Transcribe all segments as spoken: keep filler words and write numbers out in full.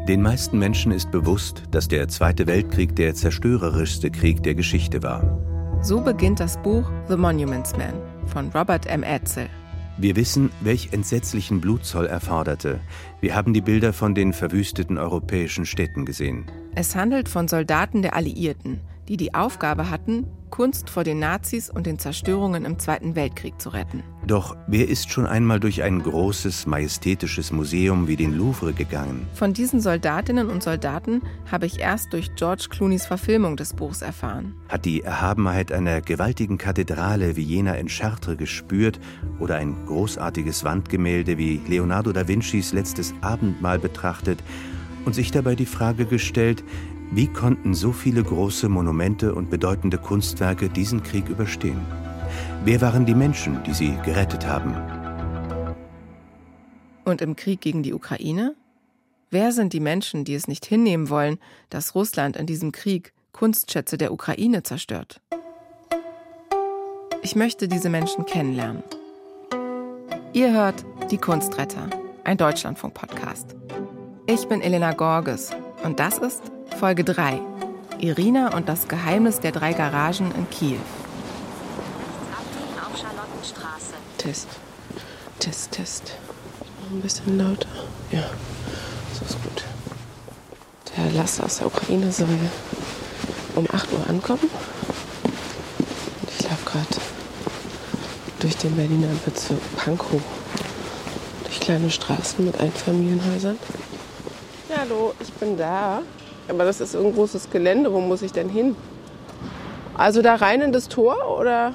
Den meisten Menschen ist bewusst, dass der Zweite Weltkrieg der zerstörerischste Krieg der Geschichte war. So beginnt das Buch The Monuments Man von Robert M. Edsel. Wir wissen, welch entsetzlichen Blutzoll er forderte. Wir haben die Bilder von den verwüsteten europäischen Städten gesehen. Es handelt von Soldaten der Alliierten, die die Aufgabe hatten, Kunst vor den Nazis und den Zerstörungen im Zweiten Weltkrieg zu retten. Doch wer ist schon einmal durch ein großes, majestätisches Museum wie den Louvre gegangen? Von diesen Soldatinnen und Soldaten habe ich erst durch George Clooneys Verfilmung des Buchs erfahren. Hat die Erhabenheit einer gewaltigen Kathedrale wie jener in Chartres gespürt oder ein großartiges Wandgemälde wie Leonardo da Vincis Letztes Abendmahl betrachtet und sich dabei die Frage gestellt, wie konnten so viele große Monumente und bedeutende Kunstwerke diesen Krieg überstehen? Wer waren die Menschen, die sie gerettet haben? Und im Krieg gegen die Ukraine? Wer sind die Menschen, die es nicht hinnehmen wollen, dass Russland in diesem Krieg Kunstschätze der Ukraine zerstört? Ich möchte diese Menschen kennenlernen. Ihr hört Die Kunstretter, ein Deutschlandfunk-Podcast. Ich bin Elena Gorges und das ist Folge drei. Irina und das Geheimnis der drei Garagen in Kiew. Abbiegen auf Charlottenstraße. Test, Test, Test. Ein bisschen lauter. Ja, so ist gut. Der Laster aus der Ukraine soll um acht Uhr ankommen. Und ich laufe gerade durch den Berliner Bezirk Pankow. Durch kleine Straßen mit Einfamilienhäusern. Ja, hallo, ich bin da. Aber das ist ein großes Gelände. Wo muss ich denn hin? Also da rein in das Tor, oder?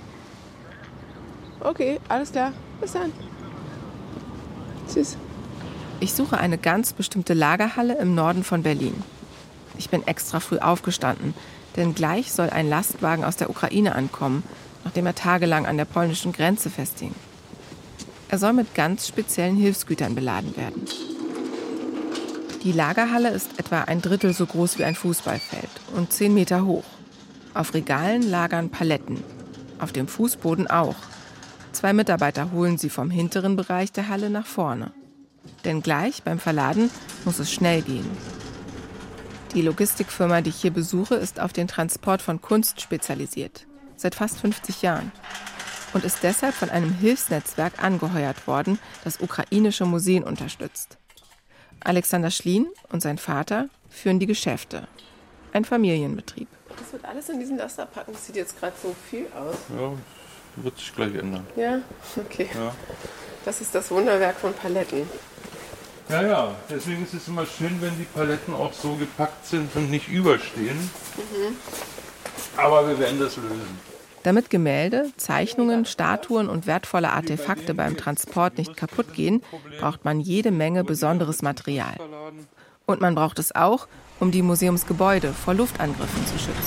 Okay, alles klar. Bis dann. Tschüss. Ich suche eine ganz bestimmte Lagerhalle im Norden von Berlin. Ich bin extra früh aufgestanden, denn gleich soll ein Lastwagen aus der Ukraine ankommen, nachdem er tagelang an der polnischen Grenze festhing. Er soll mit ganz speziellen Hilfsgütern beladen werden. Die Lagerhalle ist etwa ein Drittel so groß wie ein Fußballfeld und zehn Meter hoch. Auf Regalen lagern Paletten, auf dem Fußboden auch. Zwei Mitarbeiter holen sie vom hinteren Bereich der Halle nach vorne. Denn gleich beim Verladen muss es schnell gehen. Die Logistikfirma, die ich hier besuche, ist auf den Transport von Kunst spezialisiert. Seit fast fünfzig Jahren. Und ist deshalb von einem Hilfsnetzwerk angeheuert worden, das ukrainische Museen unterstützt. Alexander Schlien und sein Vater führen die Geschäfte. Ein Familienbetrieb. Das wird alles in diesen Laster packen. Das sieht jetzt gerade so viel aus. Ja, wird sich gleich ändern. Ja, okay. Ja. Das ist das Wunderwerk von Paletten. Ja, ja, deswegen ist es immer schön, wenn die Paletten auch so gepackt sind und nicht überstehen. Mhm. Aber wir werden das lösen. Damit Gemälde, Zeichnungen, Statuen und wertvolle Artefakte beim Transport nicht kaputt gehen, braucht man jede Menge besonderes Material. Und man braucht es auch, um die Museumsgebäude vor Luftangriffen zu schützen.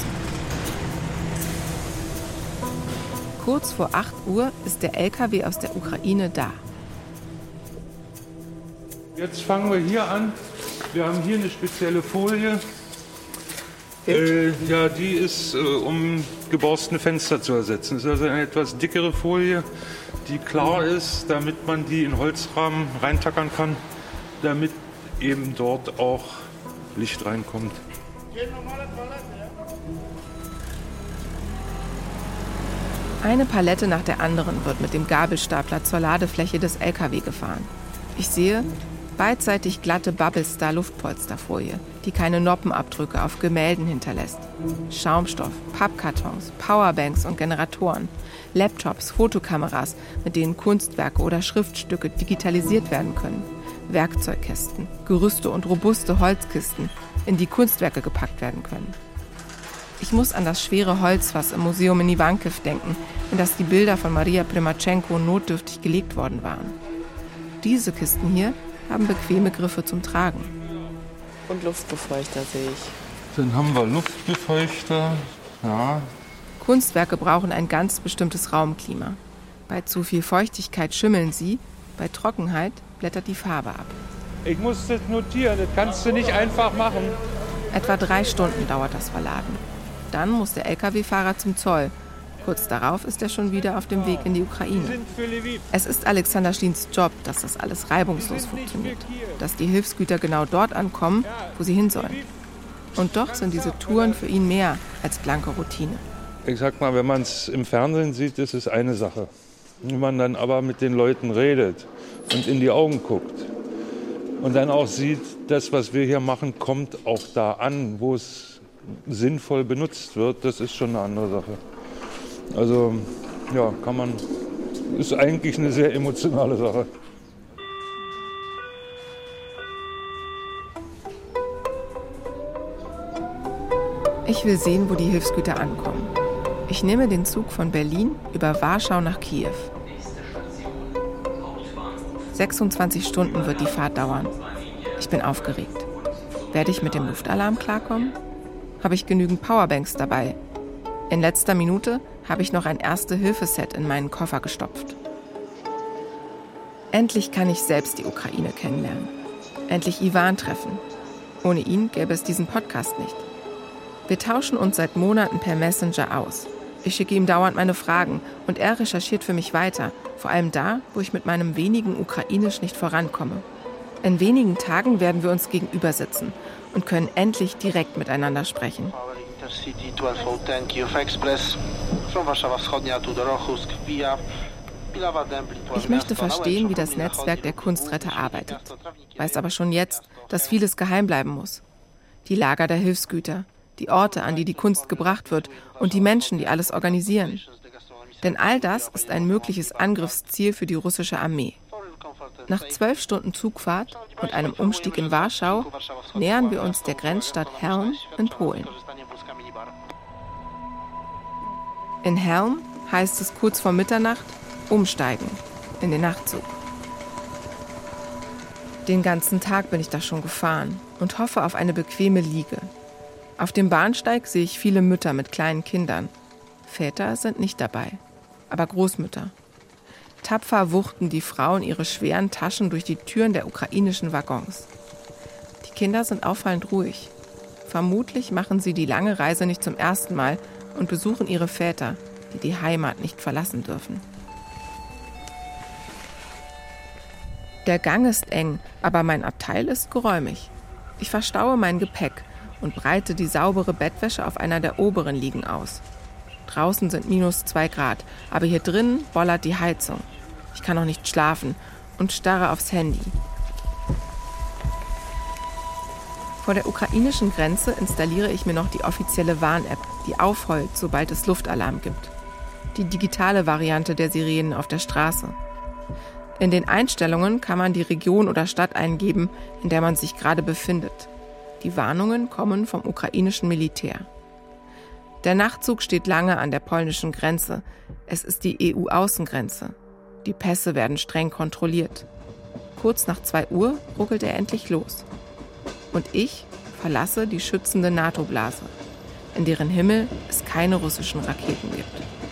Kurz vor acht Uhr ist der L K W aus der Ukraine da. Jetzt fangen wir hier an. Wir haben hier eine spezielle Folie. Äh, ja, die ist, äh, um geborstene Fenster zu ersetzen. Das ist also eine etwas dickere Folie, die klar ist, damit man die in Holzrahmen reintackern kann, damit eben dort auch Licht reinkommt. Eine Palette nach der anderen wird mit dem Gabelstapler zur Ladefläche des L K W gefahren. Ich sehe beidseitig glatte Bubblestar-Luftpolsterfolie, die keine Noppenabdrücke auf Gemälden hinterlässt. Schaumstoff, Pappkartons, Powerbanks und Generatoren, Laptops, Fotokameras, mit denen Kunstwerke oder Schriftstücke digitalisiert werden können, Werkzeugkästen, Gerüste und robuste Holzkisten, in die Kunstwerke gepackt werden können. Ich muss an das schwere Holzfass im Museum in Ivankiw denken, in das die Bilder von Maria Primachenko notdürftig gelegt worden waren. Diese Kisten hier haben bequeme Griffe zum Tragen. Und Luftbefeuchter sehe ich. Dann haben wir Luftbefeuchter. Ja. Kunstwerke brauchen ein ganz bestimmtes Raumklima. Bei zu viel Feuchtigkeit schimmeln sie, bei Trockenheit blättert die Farbe ab. Ich muss das notieren, das kannst du nicht einfach machen. Etwa drei Stunden dauert das Verladen. Dann muss der L K W-Fahrer zum Zoll Kurz darauf ist er schon wieder auf dem Weg in die Ukraine. Es ist Alexander Schlins Job, dass das alles reibungslos funktioniert, dass die Hilfsgüter genau dort ankommen, wo sie hin sollen. Und doch sind diese Touren für ihn mehr als blanke Routine. Ich sag mal, wenn man es im Fernsehen sieht, ist es eine Sache. Wenn man dann aber mit den Leuten redet und in die Augen guckt und dann auch sieht, das, was wir hier machen, kommt auch da an, wo es sinnvoll benutzt wird, das ist schon eine andere Sache. Also, ja, kann man, ist eigentlich eine sehr emotionale Sache. Ich will sehen, wo die Hilfsgüter ankommen. Ich nehme den Zug von Berlin über Warschau nach Kiew. sechsundzwanzig Stunden wird die Fahrt dauern. Ich bin aufgeregt. Werde ich mit dem Luftalarm klarkommen? Habe ich genügend Powerbanks dabei? In letzter Minute habe ich noch ein Erste-Hilfe-Set in meinen Koffer gestopft. Endlich kann ich selbst die Ukraine kennenlernen. Endlich Iwan treffen. Ohne ihn gäbe es diesen Podcast nicht. Wir tauschen uns seit Monaten per Messenger aus. Ich schicke ihm dauernd meine Fragen und er recherchiert für mich weiter, vor allem da, wo ich mit meinem wenigen Ukrainisch nicht vorankomme. In wenigen Tagen werden wir uns gegenüber sitzen und können endlich direkt miteinander sprechen. Ich möchte verstehen, wie das Netzwerk der Kunstretter arbeitet. Weiß aber schon jetzt, dass vieles geheim bleiben muss. Die Lager der Hilfsgüter, die Orte, an die die Kunst gebracht wird und die Menschen, die alles organisieren. Denn all das ist ein mögliches Angriffsziel für die russische Armee. Nach zwölf Stunden Zugfahrt und einem Umstieg in Warschau nähern wir uns der Grenzstadt Chelm in Polen. In Chelm heißt es kurz vor Mitternacht umsteigen in den Nachtzug. Den ganzen Tag bin ich da schon gefahren und hoffe auf eine bequeme Liege. Auf dem Bahnsteig sehe ich viele Mütter mit kleinen Kindern. Väter sind nicht dabei, aber Großmütter. Tapfer wuchten die Frauen ihre schweren Taschen durch die Türen der ukrainischen Waggons. Die Kinder sind auffallend ruhig. Vermutlich machen sie die lange Reise nicht zum ersten Mal und besuchen ihre Väter, die die Heimat nicht verlassen dürfen. Der Gang ist eng, aber mein Abteil ist geräumig. Ich verstaue mein Gepäck und breite die saubere Bettwäsche auf einer der oberen Liegen aus. Draußen sind minus zwei Grad, aber hier drin bollert die Heizung. Ich kann noch nicht schlafen und starre aufs Handy. Vor der ukrainischen Grenze installiere ich mir noch die offizielle Warn-App, die aufheult, sobald es Luftalarm gibt. Die digitale Variante der Sirenen auf der Straße. In den Einstellungen kann man die Region oder Stadt eingeben, in der man sich gerade befindet. Die Warnungen kommen vom ukrainischen Militär. Der Nachtzug steht lange an der polnischen Grenze. Es ist die E U-Außengrenze. Die Pässe werden streng kontrolliert. Kurz nach zwei Uhr ruckelt er endlich los. Und ich verlasse die schützende NATO-Blase, in deren Himmel es keine russischen Raketen gibt.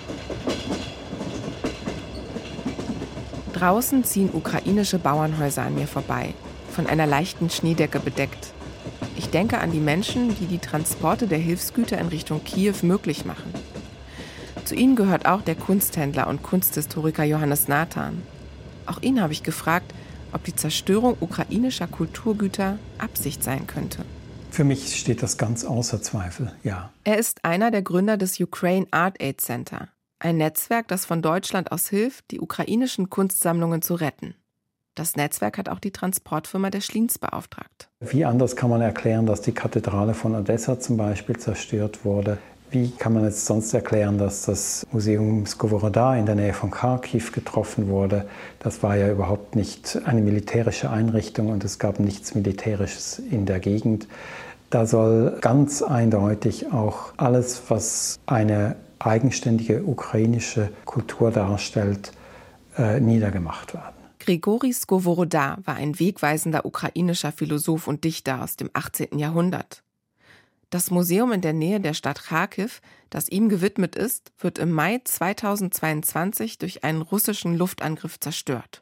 Draußen ziehen ukrainische Bauernhäuser an mir vorbei, von einer leichten Schneedecke bedeckt. Ich denke an die Menschen, die die Transporte der Hilfsgüter in Richtung Kiew möglich machen. Zu ihnen gehört auch der Kunsthändler und Kunsthistoriker Johannes Nathan. Auch ihn habe ich gefragt, ob die Zerstörung ukrainischer Kulturgüter Absicht sein könnte. Für mich steht das ganz außer Zweifel, ja. Er ist einer der Gründer des Ukraine Art Aid Center, ein Netzwerk, das von Deutschland aus hilft, die ukrainischen Kunstsammlungen zu retten. Das Netzwerk hat auch die Transportfirma der Schlins beauftragt. Wie anders kann man erklären, dass die Kathedrale von Odessa zum Beispiel zerstört wurde? Wie kann man jetzt sonst erklären, dass das Museum Skovoroda in der Nähe von Kharkiv getroffen wurde? Das war ja überhaupt nicht eine militärische Einrichtung und es gab nichts Militärisches in der Gegend. Da soll ganz eindeutig auch alles, was eine eigenständige ukrainische Kultur darstellt, äh, niedergemacht werden. Grigori Skovoroda war ein wegweisender ukrainischer Philosoph und Dichter aus dem achtzehnten Jahrhundert. Das Museum in der Nähe der Stadt Kharkiv, das ihm gewidmet ist, wird im Mai zweitausendzweiundzwanzig durch einen russischen Luftangriff zerstört.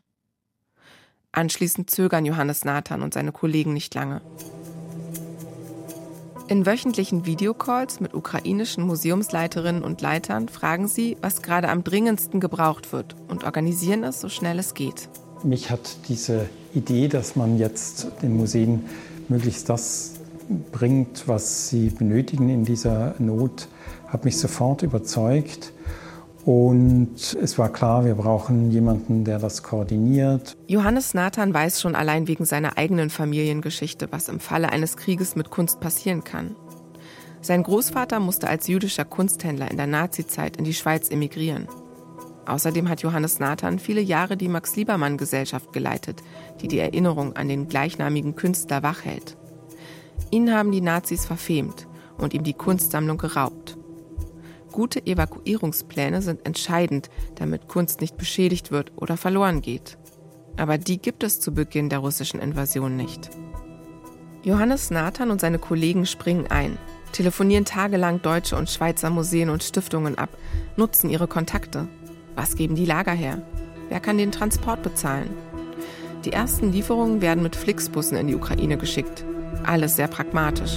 Anschließend zögern Johannes Nathan und seine Kollegen nicht lange. In wöchentlichen Videocalls mit ukrainischen Museumsleiterinnen und Leitern fragen sie, was gerade am dringendsten gebraucht wird und organisieren es, so schnell es geht. Mich hat diese Idee, dass man jetzt den Museen möglichst das bringt, was sie benötigen in dieser Not, hat mich sofort überzeugt. Und es war klar, wir brauchen jemanden, der das koordiniert. Johannes Nathan weiß schon allein wegen seiner eigenen Familiengeschichte, was im Falle eines Krieges mit Kunst passieren kann. Sein Großvater musste als jüdischer Kunsthändler in der Nazizeit in die Schweiz emigrieren. Außerdem hat Johannes Nathan viele Jahre die Max-Liebermann-Gesellschaft geleitet, die die Erinnerung an den gleichnamigen Künstler wachhält. Ihn haben die Nazis verfemt und ihm die Kunstsammlung geraubt. Gute Evakuierungspläne sind entscheidend, damit Kunst nicht beschädigt wird oder verloren geht. Aber die gibt es zu Beginn der russischen Invasion nicht. Johannes Nathan und seine Kollegen springen ein, telefonieren tagelang deutsche und Schweizer Museen und Stiftungen ab, nutzen ihre Kontakte. Was geben die Lager her? Wer kann den Transport bezahlen? Die ersten Lieferungen werden mit Flixbussen in die Ukraine geschickt. Alles sehr pragmatisch.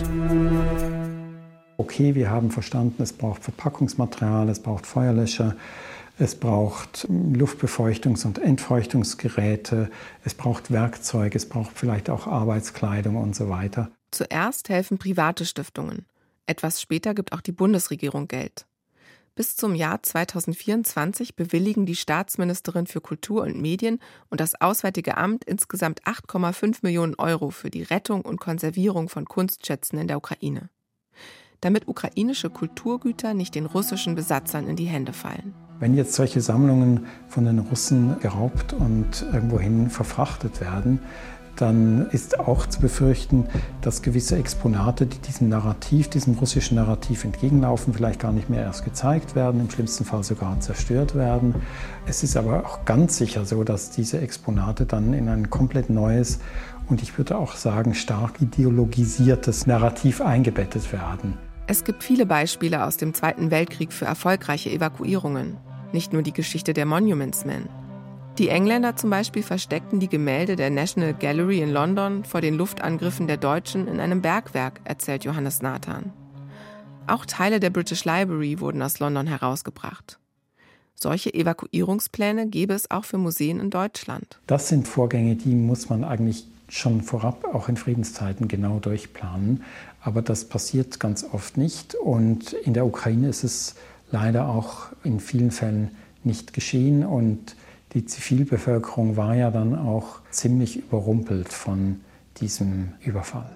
Okay, wir haben verstanden, es braucht Verpackungsmaterial, es braucht Feuerlöscher, es braucht Luftbefeuchtungs- und Entfeuchtungsgeräte, es braucht Werkzeug, es braucht vielleicht auch Arbeitskleidung und so weiter. Zuerst helfen private Stiftungen. Etwas später gibt auch die Bundesregierung Geld. Bis zum Jahr zweitausendvierundzwanzig bewilligen die Staatsministerin für Kultur und Medien und das Auswärtige Amt insgesamt acht Komma fünf Millionen Euro für die Rettung und Konservierung von Kunstschätzen in der Ukraine. Damit ukrainische Kulturgüter nicht den russischen Besatzern in die Hände fallen. Wenn jetzt solche Sammlungen von den Russen geraubt und irgendwohin verfrachtet werden, dann ist auch zu befürchten, dass gewisse Exponate, die diesem Narrativ, diesem russischen Narrativ entgegenlaufen, vielleicht gar nicht mehr erst gezeigt werden, im schlimmsten Fall sogar zerstört werden. Es ist aber auch ganz sicher so, dass diese Exponate dann in ein komplett neues und ich würde auch sagen stark ideologisiertes Narrativ eingebettet werden. Es gibt viele Beispiele aus dem Zweiten Weltkrieg für erfolgreiche Evakuierungen. Nicht nur die Geschichte der Monuments Men. Die Engländer zum Beispiel versteckten die Gemälde der National Gallery in London vor den Luftangriffen der Deutschen in einem Bergwerk, erzählt Johannes Nathan. Auch Teile der British Library wurden aus London herausgebracht. Solche Evakuierungspläne gäbe es auch für Museen in Deutschland. Das sind Vorgänge, die muss man eigentlich schon vorab, auch in Friedenszeiten, genau durchplanen. Aber das passiert ganz oft nicht. Und in der Ukraine ist es leider auch in vielen Fällen nicht geschehen. Und die Zivilbevölkerung war ja dann auch ziemlich überrumpelt von diesem Überfall.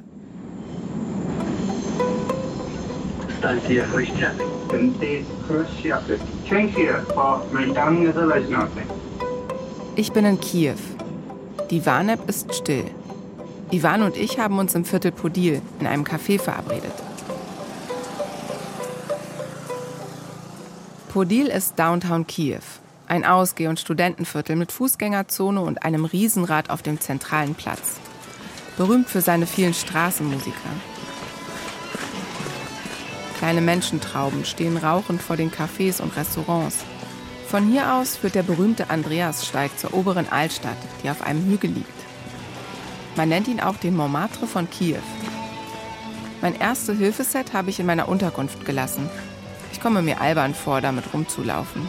Ich bin in Kiew. Die Warn-App ist still. Ivan und ich haben uns im Viertel Podil in einem Café verabredet. Podil ist Downtown Kiew, ein Ausgeh- und Studentenviertel mit Fußgängerzone und einem Riesenrad auf dem zentralen Platz. Berühmt für seine vielen Straßenmusiker. Kleine Menschentrauben stehen rauchend vor den Cafés und Restaurants. Von hier aus führt der berühmte Andreassteig zur oberen Altstadt, die auf einem Hügel liegt. Man nennt ihn auch den Montmartre von Kiew. Mein Erste-Hilfe-Set habe ich in meiner Unterkunft gelassen. Ich komme mir albern vor, damit rumzulaufen.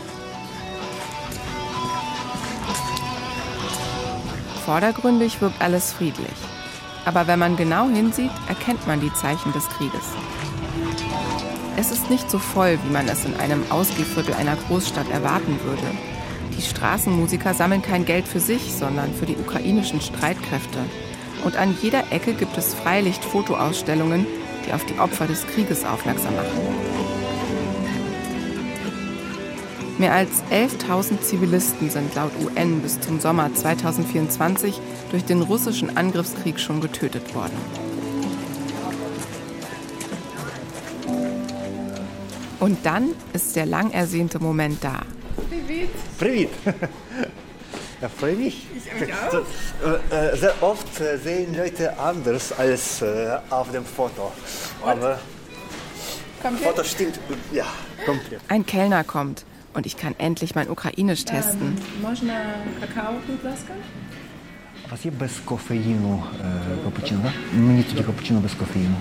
Vordergründig wirkt alles friedlich. Aber wenn man genau hinsieht, erkennt man die Zeichen des Krieges. Es ist nicht so voll, wie man es in einem Ausgehviertel einer Großstadt erwarten würde. Die Straßenmusiker sammeln kein Geld für sich, sondern für die ukrainischen Streitkräfte. Und an jeder Ecke gibt es Freilicht-Fotoausstellungen, die auf die Opfer des Krieges aufmerksam machen. Mehr als elftausend Zivilisten sind laut U N bis zum Sommer zweitausendvierundzwanzig durch den russischen Angriffskrieg schon getötet worden. Und dann ist der lang ersehnte Moment da. Привет! Ja, freue mich. Ich mich auch. Sehr oft sehen Leute anders als auf dem Foto. Aber das Foto stimmt, ja, komplett. Ein Kellner kommt und ich kann endlich mein Ukrainisch testen. Можно какао, будь ласка? У вас є без кофеїну капучино? Мені тоді капучино без кофеїну.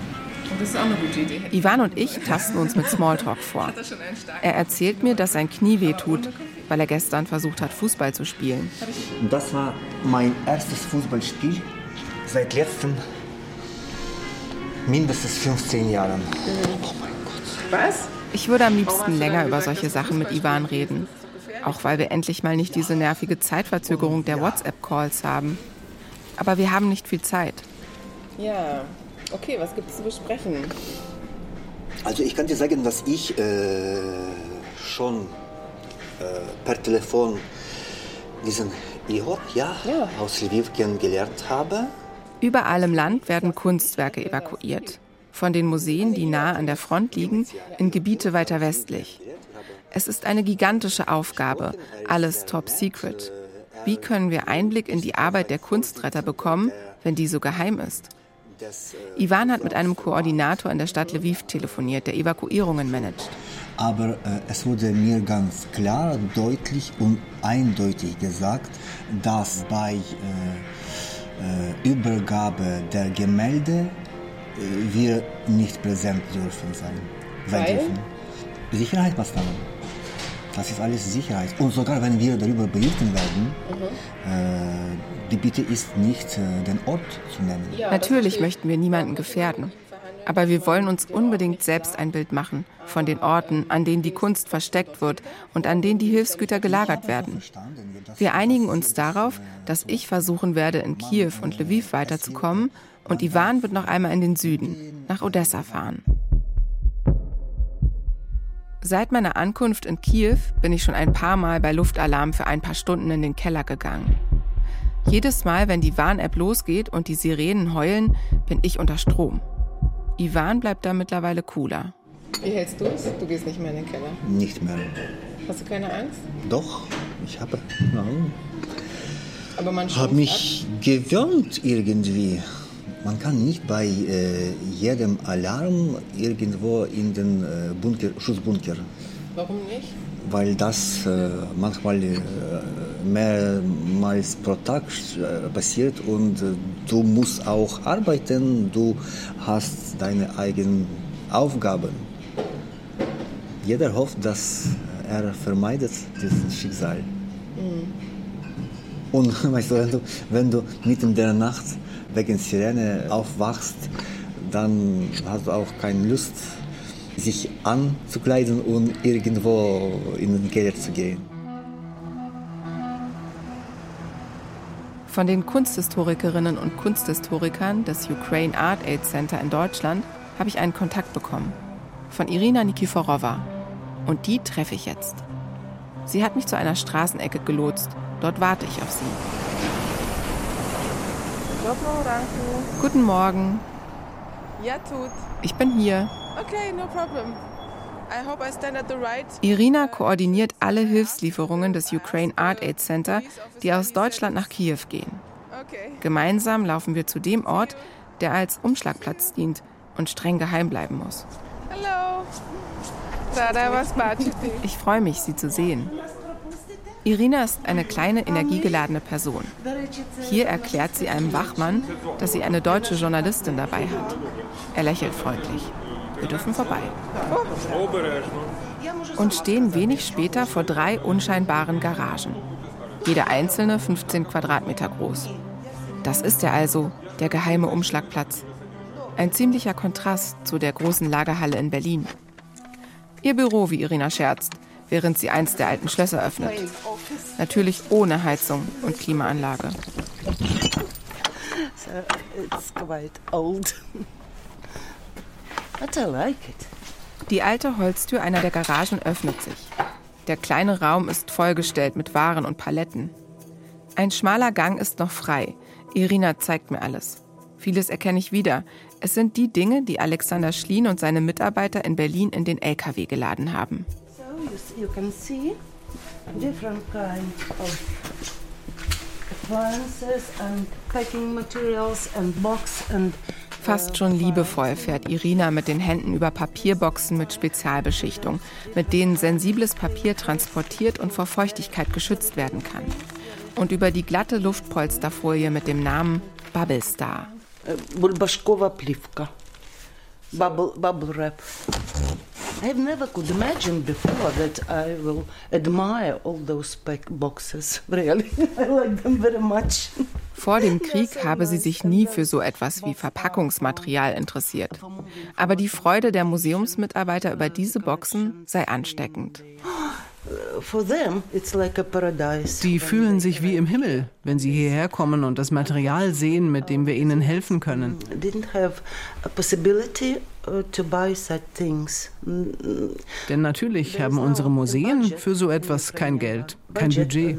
Das ist auch eine gute Idee. Ivan und ich tasten uns mit Smalltalk vor. Er erzählt mir, dass sein Knie wehtut, weil er gestern versucht hat, Fußball zu spielen. Das war mein erstes Fußballspiel seit letzten mindestens fünfzehn Jahren. Oh mein Gott. Was? Ich würde am liebsten länger über solche Sachen mit Ivan reden. Auch weil wir endlich mal nicht diese nervige Zeitverzögerung der WhatsApp-Calls haben. Aber wir haben nicht viel Zeit. Ja, okay, was gibt es zu besprechen? Also ich kann dir sagen, dass ich äh, schon äh, per Telefon diesen Ihor ja, ja. aus Lviv kennengelernt habe. Überall im Land werden Kunstwerke evakuiert. Von den Museen, die nahe an der Front liegen, in Gebiete weiter westlich. Es ist eine gigantische Aufgabe, alles top secret. Wie können wir Einblick in die Arbeit der Kunstretter bekommen, wenn die so geheim ist? Ivan hat mit einem Koordinator in der Stadt Lviv telefoniert, der Evakuierungen managt. Aber äh, es wurde mir ganz klar, deutlich und eindeutig gesagt, dass bei äh, äh, Übergabe der Gemälde äh, wir nicht präsent dürfen sein. sein Weil? Dürfen. Sicherheitsmaßnahmen. Das ist alles Sicherheit. Und sogar wenn wir darüber berichten werden, mhm. äh, die Bitte ist nicht, äh, den Ort zu nennen. Ja, natürlich möchten wir niemanden gefährden. Aber wir wollen uns unbedingt selbst ein Bild machen von den Orten, an denen die Kunst versteckt wird und an denen die Hilfsgüter gelagert werden. Wir einigen uns darauf, dass ich versuchen werde, in Kiew und Lviv weiterzukommen und Ivan wird noch einmal in den Süden, nach Odessa fahren. Seit meiner Ankunft in Kiew bin ich schon ein paar Mal bei Luftalarm für ein paar Stunden in den Keller gegangen. Jedes Mal, wenn die Warn-App losgeht und die Sirenen heulen, bin ich unter Strom. Ivan bleibt da mittlerweile cooler. Wie hältst du es? Du gehst nicht mehr in den Keller? Nicht mehr. Hast du keine Angst? Doch, ich habe. Nein. Aber man habe mich ab. gewöhnt irgendwie. Man kann nicht bei äh, jedem Alarm irgendwo in den äh, Bunker, Schutzbunker. Warum nicht? Weil das äh, manchmal äh, mehrmals pro Tag äh, passiert und äh, du musst auch arbeiten, du hast deine eigenen Aufgaben. Jeder hofft, dass er vermeidet dieses Schicksal. Mhm. Und weißt du, wenn du, wenn du mitten in der Nacht wegen Sirene aufwachst, dann hast du auch keine Lust, sich anzukleiden und irgendwo in den Keller zu gehen. Von den Kunsthistorikerinnen und Kunsthistorikern des Ukraine Art Aid Center in Deutschland habe ich einen Kontakt bekommen. Von Irina Nikiforova. Und die treffe ich jetzt. Sie hat mich zu einer Straßenecke gelotst. Dort warte ich auf sie. Guten Morgen. Ja, tut. Ich bin hier. Okay, no problem. I hope I stand at the right. Irina koordiniert alle Hilfslieferungen des Ukraine Art Aid Center, die aus Deutschland nach Kiew gehen. Okay. Gemeinsam laufen wir zu dem Ort, der als Umschlagplatz dient und streng geheim bleiben muss. Hallo. Rada, was bachete? Ich freue mich, Sie zu sehen. Irina ist eine kleine, energiegeladene Person. Hier erklärt sie einem Wachmann, dass sie eine deutsche Journalistin dabei hat. Er lächelt freundlich. Wir dürfen vorbei. Und stehen wenig später vor drei unscheinbaren Garagen. Jede einzelne fünfzehn Quadratmeter groß. Das ist er also, der geheime Umschlagplatz. Ein ziemlicher Kontrast zu der großen Lagerhalle in Berlin. Ihr Büro, wie Irina scherzt, während sie eins der alten Schlösser öffnet. Natürlich ohne Heizung und Klimaanlage. So it's quite old. But I like it. Die alte Holztür einer der Garagen öffnet sich. Der kleine Raum ist vollgestellt mit Waren und Paletten. Ein schmaler Gang ist noch frei. Irina zeigt mir alles. Vieles erkenne ich wieder. Es sind die Dinge, die Alexander Schlien und seine Mitarbeiter in Berlin in den L K W geladen haben. So you can see different kinds of appliances and packing materials and box and Fast schon liebevoll fährt Irina mit den Händen über Papierboxen mit Spezialbeschichtung, mit denen sensibles Papier transportiert und vor Feuchtigkeit geschützt werden kann. Und über die glatte Luftpolsterfolie mit dem Namen Bubble Star. Bulbashkova plivka. bubble bubble wrap. I never could imagine before that I will admire all those boxes. Really, I like them very much. Vor dem Krieg habe sie sich nie für so etwas wie Verpackungsmaterial interessiert. Aber die Freude der Museumsmitarbeiter über diese Boxen sei ansteckend. Sie fühlen sich wie im Himmel, wenn sie hierher kommen und das Material sehen, mit dem wir ihnen helfen können. Denn natürlich haben unsere Museen für so etwas kein Geld, kein Budget.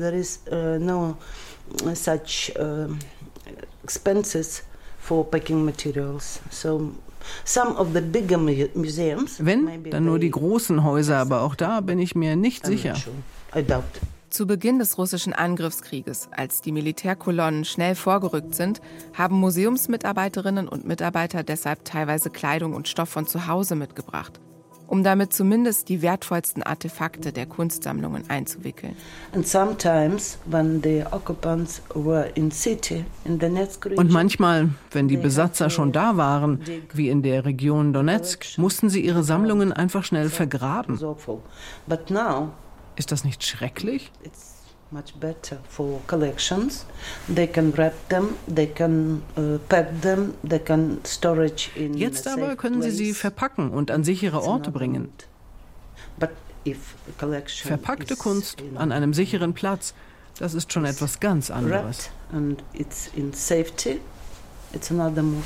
Such uh, expenses for packing materials. So some of the bigger museums. Wenn, dann nur die großen Häuser, aber auch da bin ich mir nicht sicher. I doubt. Zu Beginn des russischen Angriffskrieges, als die Militärkolonnen schnell vorgerückt sind, haben Museumsmitarbeiterinnen und Mitarbeiter deshalb teilweise Kleidung und Stoff von zu Hause mitgebracht, um damit zumindest die wertvollsten Artefakte der Kunstsammlungen einzuwickeln. And sometimes when the occupants were in city in Donetsk region, und manchmal, wenn die Besatzer schon da waren, wie in der Region Donetsk, mussten sie ihre Sammlungen einfach schnell vergraben. But now ist das nicht schrecklich? Much better for collections. They can wrap them, they can uh, pack them, they can storage in Jetzt aber können Sie sie verpacken und an sichere Orte bringen. But if a collection Verpackte Kunst an einem sicheren Platz, das ist schon etwas ganz anderes. And it's in safety, it's another mood.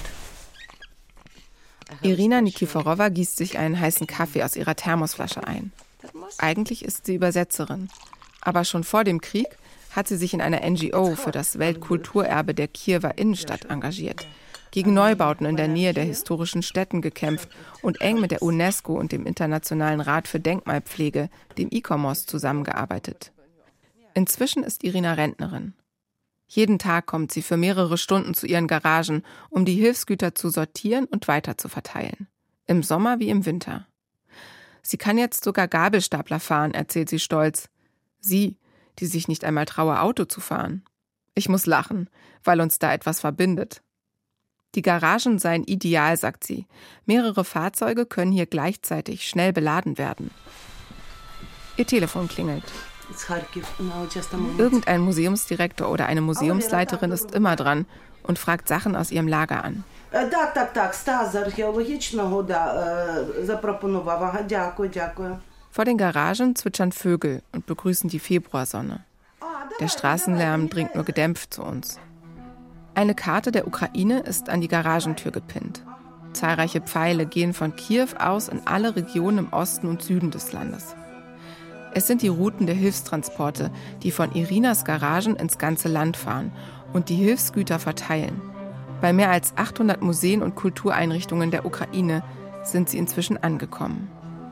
Irina Nikiforowa gießt sich einen heißen Kaffee aus ihrer Thermosflasche ein. Eigentlich ist sie Übersetzerin. Aber schon vor dem Krieg hat sie sich in einer N G O für das Weltkulturerbe der Kiewer Innenstadt engagiert, gegen Neubauten in der Nähe der historischen Stätten gekämpft und eng mit der UNESCO und dem Internationalen Rat für Denkmalpflege, dem I C O M O S, zusammengearbeitet. Inzwischen ist Irina Rentnerin. Jeden Tag kommt sie für mehrere Stunden zu ihren Garagen, um die Hilfsgüter zu sortieren und weiter zu verteilen. Im Sommer wie im Winter. Sie kann jetzt sogar Gabelstapler fahren, erzählt sie stolz. Sie, die sich nicht einmal traue, Auto zu fahren. Ich muss lachen, weil uns da etwas verbindet. Die Garagen seien ideal, sagt sie. Mehrere Fahrzeuge können hier gleichzeitig schnell beladen werden. Ihr Telefon klingelt. Irgendein Museumsdirektor oder eine Museumsleiterin ist immer dran und fragt Sachen aus ihrem Lager an. Так, так, так, Стас з археологічного, да, запропонував. Ага, дякую, дякую. Vor den Garagen zwitschern Vögel und begrüßen die Februarsonne. Der Straßenlärm dringt nur gedämpft zu uns. Eine Karte der Ukraine ist an die Garagentür gepinnt. Zahlreiche Pfeile gehen von Kiew aus in alle Regionen im Osten und Süden des Landes. Es sind die Routen der Hilfstransporte, die von Irinas Garagen ins ganze Land fahren und die Hilfsgüter verteilen. Bei mehr als achthundert Museen und Kultureinrichtungen der Ukraine sind sie inzwischen angekommen.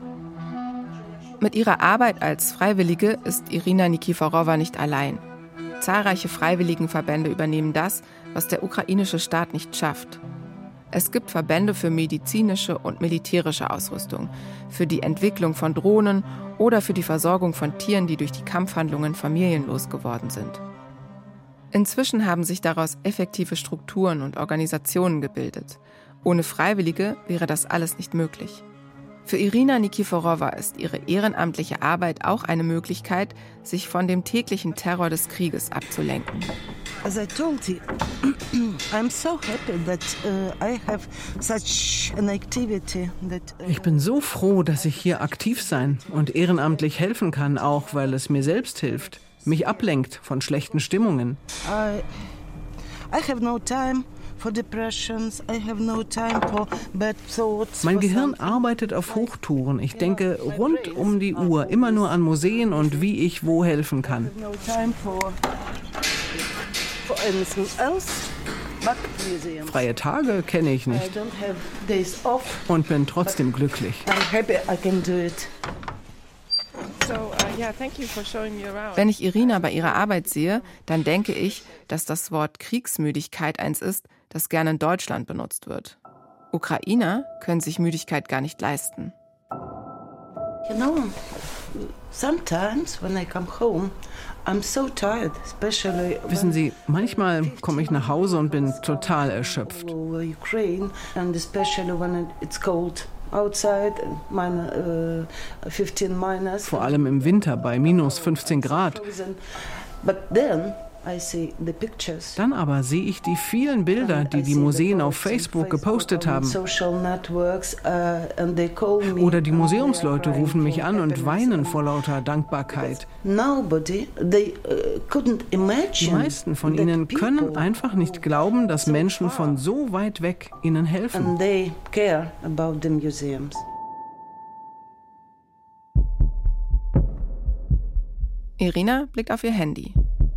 Mit ihrer Arbeit als Freiwillige ist Irina Nikiforowa nicht allein. Zahlreiche Freiwilligenverbände übernehmen das, was der ukrainische Staat nicht schafft. Es gibt Verbände für medizinische und militärische Ausrüstung, für die Entwicklung von Drohnen oder für die Versorgung von Tieren, die durch die Kampfhandlungen familienlos geworden sind. Inzwischen haben sich daraus effektive Strukturen und Organisationen gebildet. Ohne Freiwillige wäre das alles nicht möglich. Für Irina Nikiforowa ist ihre ehrenamtliche Arbeit auch eine Möglichkeit, sich von dem täglichen Terror des Krieges abzulenken. As I told you, I'm so happy that uh, I have such an activity that. Uh, ich bin so froh, dass ich hier aktiv sein und ehrenamtlich helfen kann, auch weil es mir selbst hilft, mich ablenkt von schlechten Stimmungen. I, I have no time. Mein Gehirn arbeitet auf Hochtouren. Ich denke rund um die Uhr immer nur an Museen und wie ich wo helfen kann. Freie Tage kenne ich nicht und bin trotzdem glücklich. Wenn ich Irina bei ihrer Arbeit sehe, dann denke ich, dass das Wort Kriegsmüdigkeit eins ist, das gerne in Deutschland benutzt wird. Ukrainer können sich Müdigkeit gar nicht leisten. You know, sometimes when I come home, I'm so tired, especially Wissen Sie, manchmal komme ich nach Hause und bin total erschöpft. Ukraine, and especially when it's cold outside, meine, uh, fifteen minus. Vor allem im Winter bei minus fünfzehn Grad. But then I see the pictures. Dann aber sehe ich die vielen Bilder, die die Museen auf Facebook gepostet haben. Oder die Museumsleute rufen mich an und weinen vor lauter Dankbarkeit. Die meisten von ihnen können einfach nicht glauben, dass Menschen von so weit weg ihnen helfen. Irina blickt auf ihr Handy.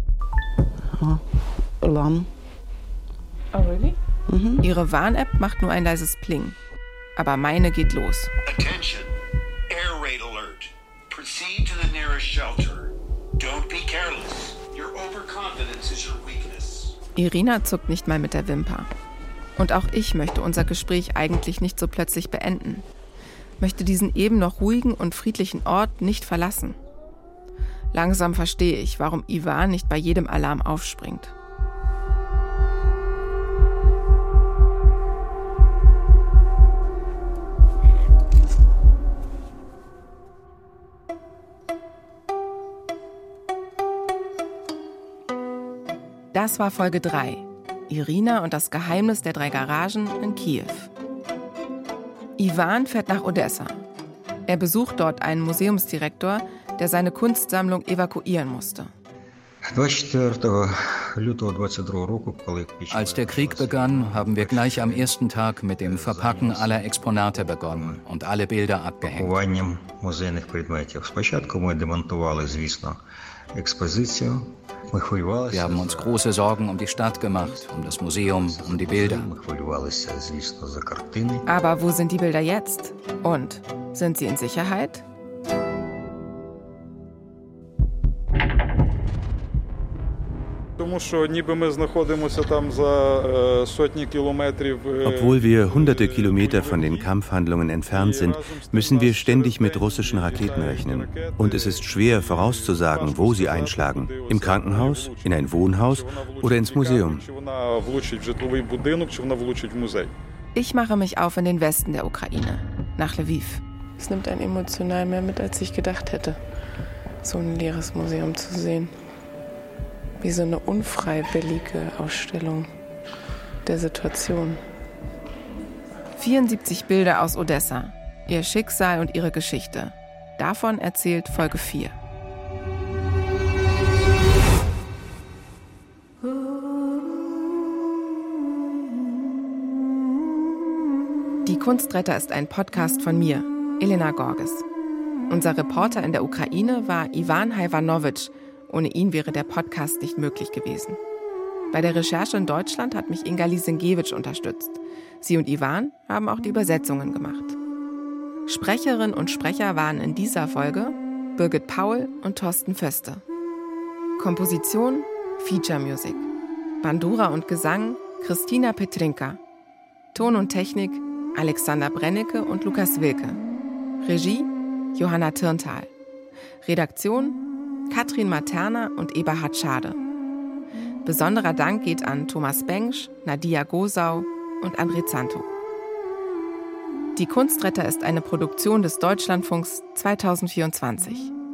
Alarm. Oh, really? Mhm. Ihre Warn-App macht nur ein leises Pling. Aber meine geht los. Attention. Air raid alert. Proceed to the nearest shelter. Don't be careless. Your overconfidence is your weakness. Irina zuckt nicht mal mit der Wimper. Und auch ich möchte unser Gespräch eigentlich nicht so plötzlich beenden. Möchte diesen eben noch ruhigen und friedlichen Ort nicht verlassen. Langsam verstehe ich, warum Ivan nicht bei jedem Alarm aufspringt. Das war Folge drei. Irina und das Geheimnis der drei Garagen in Kiew. Ivan fährt nach Odessa. Er besucht dort einen Museumsdirektor, der seine Kunstsammlung evakuieren musste. Als der Krieg begann, haben wir gleich am ersten Tag mit dem Verpacken aller Exponate begonnen und alle Bilder abgehängt. Wir haben uns große Sorgen um die Stadt gemacht, um das Museum, um die Bilder. Aber wo sind die Bilder jetzt? Und sind sie in Sicherheit? Obwohl wir hunderte Kilometer von den Kampfhandlungen entfernt sind, müssen wir ständig mit russischen Raketen rechnen. Und es ist schwer vorauszusagen, wo sie einschlagen. Im Krankenhaus, in ein Wohnhaus oder ins Museum. Ich mache mich auf in den Westen der Ukraine, nach Lviv. Es nimmt einen emotional mehr mit, als ich gedacht hätte, so ein leeres Museum zu sehen. Wie so eine unfreiwillige Ausstellung der Situation. vierundsiebzig Bilder aus Odessa, ihr Schicksal und ihre Geschichte. Davon erzählt Folge vier. Die Kunstretter ist ein Podcast von mir, Elena Gorges. Unser Reporter in der Ukraine war Ivan Hajwanowitsch. Ohne ihn wäre der Podcast nicht möglich gewesen. Bei der Recherche in Deutschland hat mich Inga Lisenkiewicz unterstützt. Sie und Ivan haben auch die Übersetzungen gemacht. Sprecherinnen und Sprecher waren in dieser Folge Birgit Paul und Thorsten Föste. Komposition, Feature Music. Bandura und Gesang, Christina Petrinka. Ton und Technik, Alexander Brennecke und Lukas Wilke. Regie, Johanna Tirntal. Redaktion, Katrin Materna und Eberhard Schade. Besonderer Dank geht an Thomas Bengsch, Nadia Gosau und André Zanto. Die Kunstretter ist eine Produktion des Deutschlandfunks zweitausendvierundzwanzig.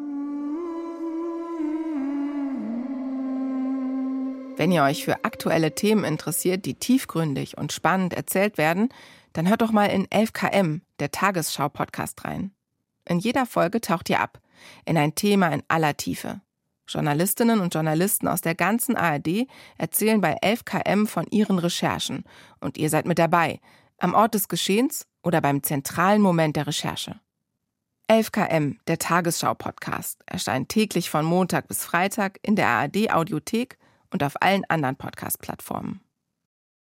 Wenn ihr euch für aktuelle Themen interessiert, die tiefgründig und spannend erzählt werden, dann hört doch mal in elf Kilometer, der Tagesschau-Podcast, rein. In jeder Folge taucht ihr ab in ein Thema in aller Tiefe. Journalistinnen und Journalisten aus der ganzen A R D erzählen bei elf Kilometer von ihren Recherchen und ihr seid mit dabei, am Ort des Geschehens oder beim zentralen Moment der Recherche. elf Kilometer, der Tagesschau-Podcast, erscheint täglich von Montag bis Freitag in der A R D-Audiothek und auf allen anderen Podcast-Plattformen.